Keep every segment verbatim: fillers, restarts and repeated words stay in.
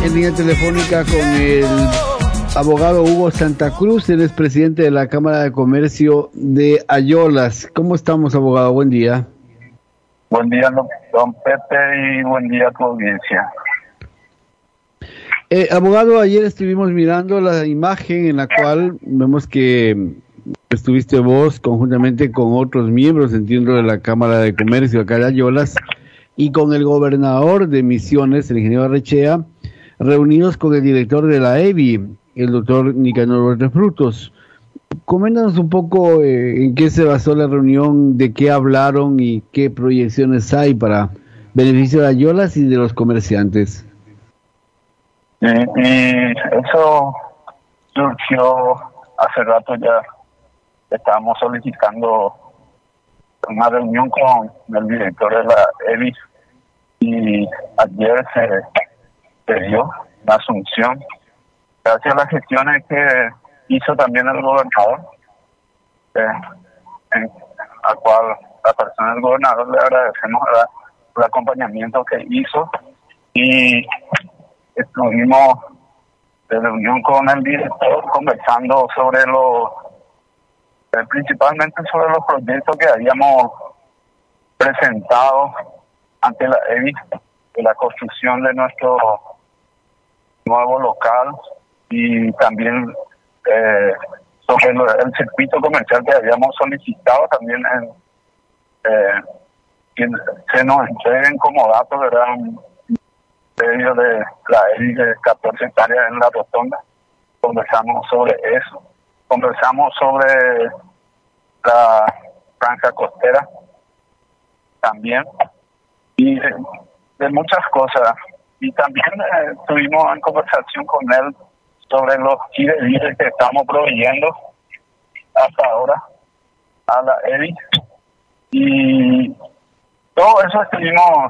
en línea telefónica con el abogado Hugo Santa Cruz, él es presidente de la Cámara de Comercio de Ayolas. ¿Cómo estamos, abogado? Buen día. Buen día, don Pepe, y buen día a tu audiencia. Eh, abogado, ayer estuvimos mirando la imagen en la cual vemos que estuviste vos conjuntamente con otros miembros, entiendo, de la Cámara de Comercio acá de Ayolas, y con el gobernador de Misiones, el ingeniero Arrechea, reunidos con el director de la E B I, el doctor Nicanor Huerta Frutos. Coméntanos un poco eh, en qué se basó la reunión, de qué hablaron y qué proyecciones hay para beneficio de Ayolas y de los comerciantes. Y, y eso surgió hace rato ya. Estábamos solicitando una reunión con el director de la E B I y ayer se, se dio la asunción gracias a las gestiones que hizo también el gobernador, eh, en, al cual la persona del gobernador le agradecemos la, el acompañamiento que hizo, y estuvimos de reunión con el director conversando sobre los eh, principalmente sobre los proyectos que habíamos presentado ante la E B I, de la construcción de nuestro nuevo local, y también eh, sobre el, el circuito comercial que habíamos solicitado también en eh, que se nos entreguen como datos, ¿verdad?, un medio de la E B I de catorce hectáreas en la rotonda. Conversamos sobre eso, conversamos sobre la franja costera también, y de, de muchas cosas. Y también eh, estuvimos en conversación con él sobre los kits de víveres que estamos proveyendo hasta ahora a la E B I, y todo eso estuvimos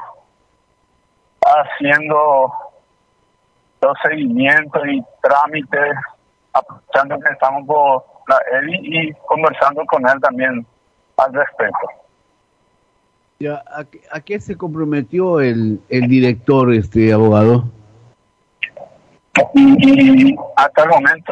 haciendo los seguimientos y trámites, aprovechando que estamos por la E B I y conversando con él también al respecto. Ya, ¿a, ¿A qué se comprometió el, el director, este abogado? Y, y hasta el momento,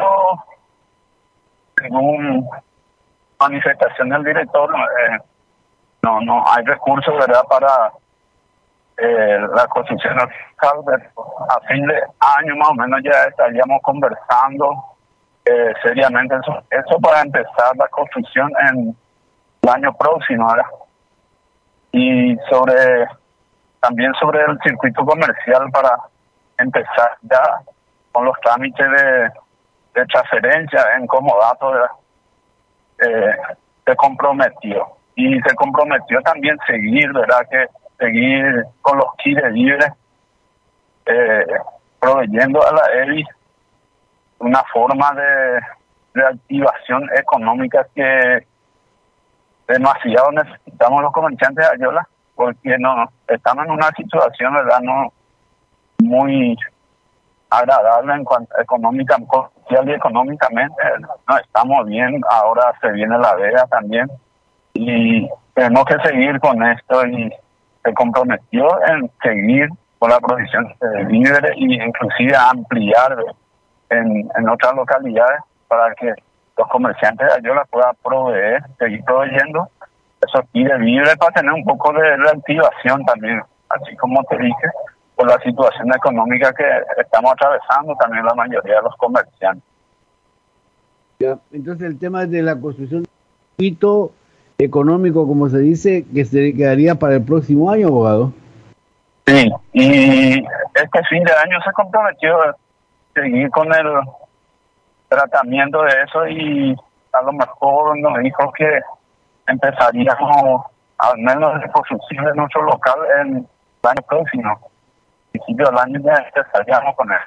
según manifestación del director, eh, no no hay recursos, ¿verdad?, para eh, la construcción local. A fin de año más o menos ya estaríamos conversando eh, seriamente eso, eso para empezar la construcción en el año próximo, ¿verdad? Y sobre también sobre el circuito comercial para empezar ya con los trámites de, de transferencia en comodato, ¿verdad? Eh, se comprometió y se comprometió también seguir, ¿verdad?, que seguir con los kits de víveres, eh, proveyendo a la E B I una forma de reactivación económica que demasiado necesitamos los comerciantes de Ayolas, porque no estamos en una situación, ¿verdad?, no muy agradable en cuanto económica, social y económicamente. No estamos bien. Ahora se viene la veda también y tenemos que seguir con esto, y se comprometió en seguir con la provisión de víveres y inclusive ampliar en, en otras localidades para que los comerciantes de Ayolas puedan proveer, seguir proveyendo esos víveres víveres para tener un poco de reactivación también, así como te dije, por la situación económica que estamos atravesando también la mayoría de los comerciantes. Ya, entonces el tema de la construcción de un circuito económico, como se dice, que se quedaría para el próximo año, abogado. Sí, y este fin de año se comprometió a seguir con el tratamiento de eso, y a lo mejor nos dijo que empezaríamos al menos la construcción de nuestro local en el año próximo. A principio del año ya empezaríamos con él.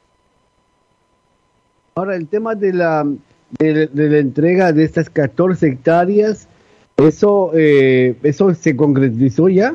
Ahora, el tema de la de, de la entrega de estas catorce hectáreas, ¿eso eh, eso se concretizó ya?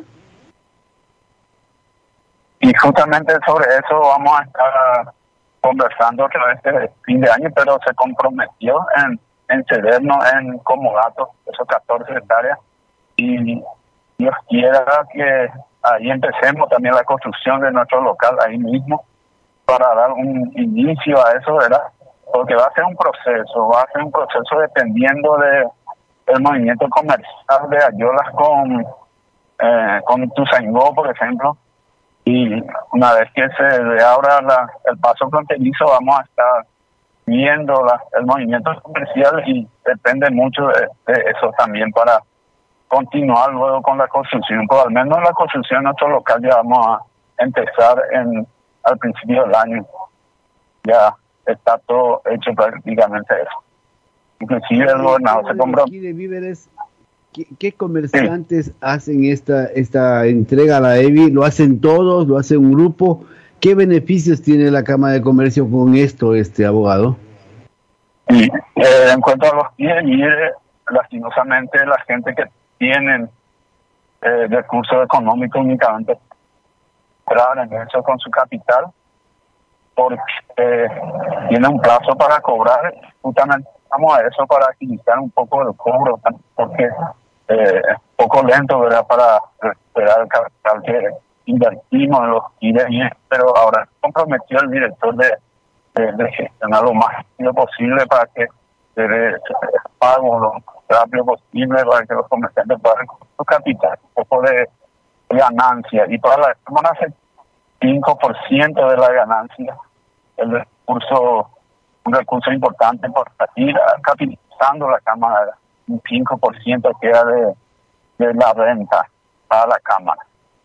Y justamente sobre eso vamos a estar conversando otra vez este fin de año, pero se comprometió en, en cedernos en comodato esos catorce hectáreas, y Dios quiera que ahí empecemos también la construcción de nuestro local ahí mismo, para dar un inicio a eso, ¿verdad? Porque va a ser un proceso, va a ser un proceso dependiendo de el movimiento comercial de Ayolas con, eh, con Ituzaingó, por ejemplo. Y una vez que se abra la, el paso fronterizo, vamos a estar viendo la, el movimiento comercial y depende mucho de, de eso también para continuar luego con la construcción. Pero al menos la construcción de nuestro local ya vamos a empezar en al principio del año. Ya está todo hecho prácticamente eso. Inclusive el gobernador se compró. De víveres, ¿qué, qué comerciantes sí. hacen esta esta entrega a la E B I? ¿Lo hacen todos? ¿Lo hace un grupo? ¿Qué beneficios tiene la Cámara de Comercio con esto, este abogado? Sí, eh, en cuanto a los I D I, lastimosamente la gente que tienen eh, recursos económicos únicamente en eso con su capital, porque eh, tiene un plazo para cobrar. Justamente vamos a eso para agilizar un poco el cobro, porque eh, es un poco lento, ¿verdad?, para recuperar el capital que invertimos en los I D I, pero ahora comprometió el director de, de, de gestionar lo más rápido posible para que se dé pago lo más rápido posible para que los comerciantes puedan con su capital, un poco de ganancia, y para la semana se cinco por ciento de la ganancia, el recurso, un recurso importante para ir capitalizando la Cámara, un cinco por ciento queda de, de la renta para la Cámara.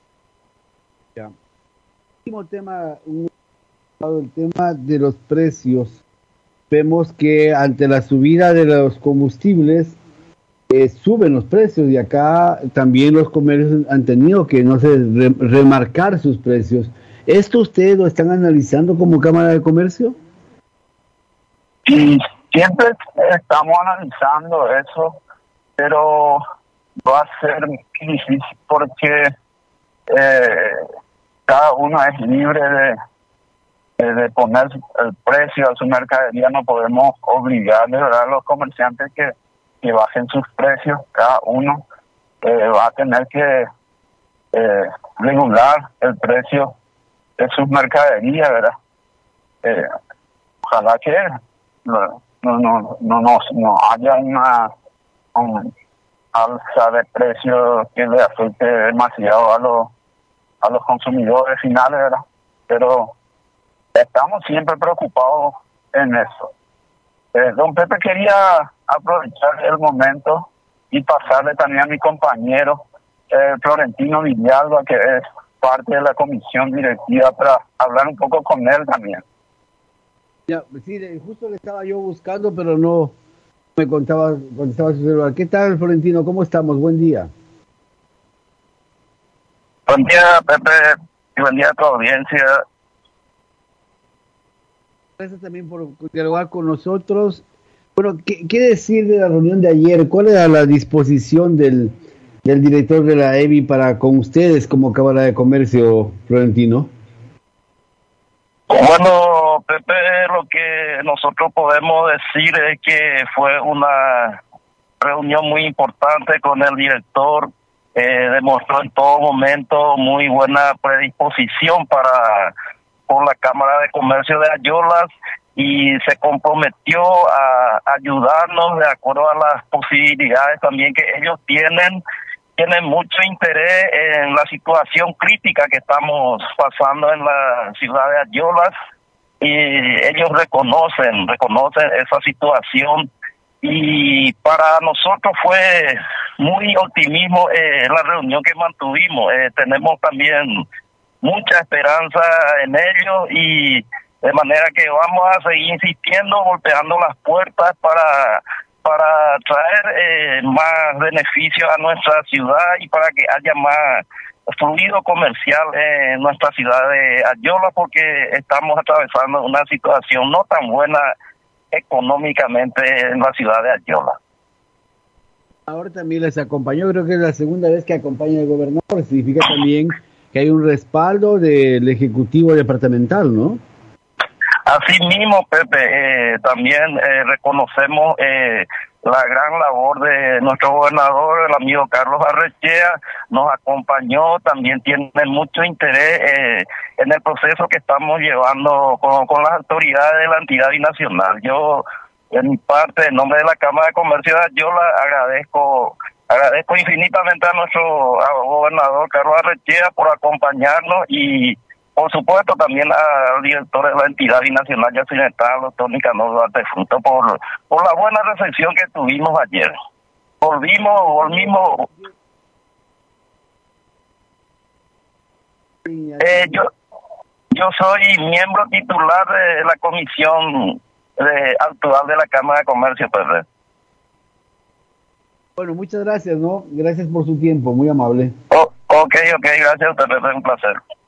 Ya. Último tema, un, el tema de los precios. Vemos que ante la subida de los combustibles, Eh, suben los precios, y acá también los comercios han tenido que, no sé, re, remarcar sus precios. ¿Esto ustedes lo están analizando como Cámara de Comercio? Sí, siempre estamos analizando eso, pero va a ser difícil porque eh, cada uno es libre de, de, de poner el precio a su mercadería. No podemos obligar de verdad a los comerciantes que que bajen sus precios. Cada uno eh, va a tener que eh, regular el precio de sus mercaderías, ¿verdad? Eh, ojalá que no no no no, no, no haya una un alza de precios que le afecte demasiado a los a los consumidores finales, ¿verdad? Pero estamos siempre preocupados en eso. Eh, don Pepe, quería aprovechar el momento y pasarle también a mi compañero eh, Florentino Villalba, que es parte de la comisión directiva, para hablar un poco con él también. Ya, sí, justo le estaba yo buscando, pero no me contaba, contestaba su celular. ¿Qué tal, Florentino? ¿Cómo estamos? Buen día. Buen día, Pepe, y buen día a tu audiencia. Gracias también por dialogar con nosotros. Bueno, ¿qué, qué decir de la reunión de ayer? ¿Cuál era la disposición del, del director de la E B I para con ustedes como Cámara de Comercio, Florentino? Bueno, Pepe, lo que nosotros podemos decir es que fue una reunión muy importante con el director. Eh, demostró en todo momento muy buena predisposición para por la Cámara de Comercio de Ayolas, y se comprometió a ayudarnos de acuerdo a las posibilidades también que ellos tienen. Tienen mucho interés en la situación crítica que estamos pasando en la ciudad de Ayolas, y ellos reconocen, reconocen esa situación, y para nosotros fue muy optimismo eh, la reunión que mantuvimos. Eh, tenemos también mucha esperanza en ellos, y de manera que vamos a seguir insistiendo, golpeando las puertas para para traer eh, más beneficios a nuestra ciudad y para que haya más fluido comercial en nuestra ciudad de Ayolas, porque estamos atravesando una situación no tan buena económicamente en la ciudad de Ayolas. Ahora también les acompañó, creo que es la segunda vez que acompaña el gobernador. Significa también que hay un respaldo del Ejecutivo Departamental, ¿no? Así mismo, Pepe, eh, también eh, reconocemos eh, la gran labor de nuestro gobernador, el amigo Carlos Barrechea, nos acompañó, también tiene mucho interés eh, en el proceso que estamos llevando con, con las autoridades de la entidad binacional. Yo, en mi parte, en nombre de la Cámara de Comercio de Ayola, agradezco agradezco infinitamente a nuestro gobernador Carlos Barrechea por acompañarnos y, por supuesto, también al director de la entidad binacional yacinental, doctor Nicanor Duarte Fruto, por, por la buena recepción que tuvimos ayer. Volvimos, volvimos. Eh, yo, yo soy miembro titular de la comisión de, actual de la Cámara de Comercio, P R. Bueno, muchas gracias, ¿no? Gracias por su tiempo, muy amable. Oh, ok, ok, gracias a usted, P R, un placer.